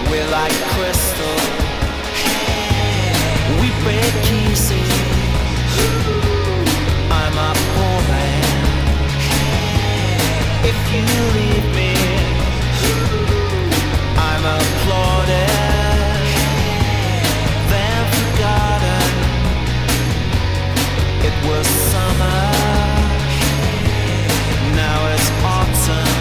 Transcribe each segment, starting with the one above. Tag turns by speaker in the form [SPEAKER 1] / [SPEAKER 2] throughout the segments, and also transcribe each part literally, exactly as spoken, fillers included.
[SPEAKER 1] We're like crystal. We break easy. I'm a poor man. If you leave me, I'm applauded, then forgotten. It was summer, now it's autumn.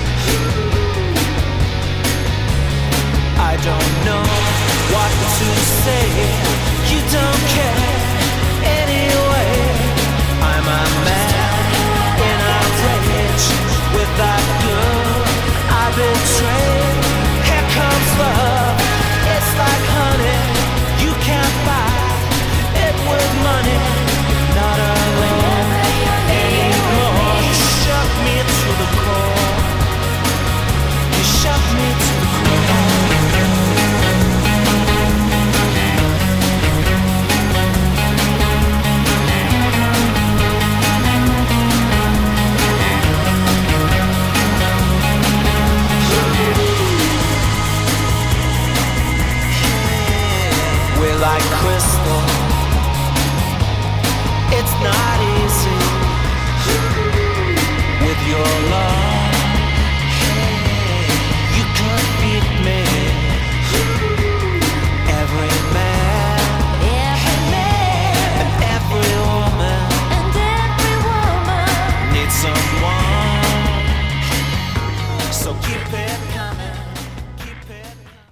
[SPEAKER 1] I don't know what to say. You don't care anyway. I'm a man in a rage with that girl I betrayed. Here comes love. It's like honey. You can't buy it with money. Not alone anymore. You shook me to the core. You shook me to the core. We're like crystal. It's not easy with your love.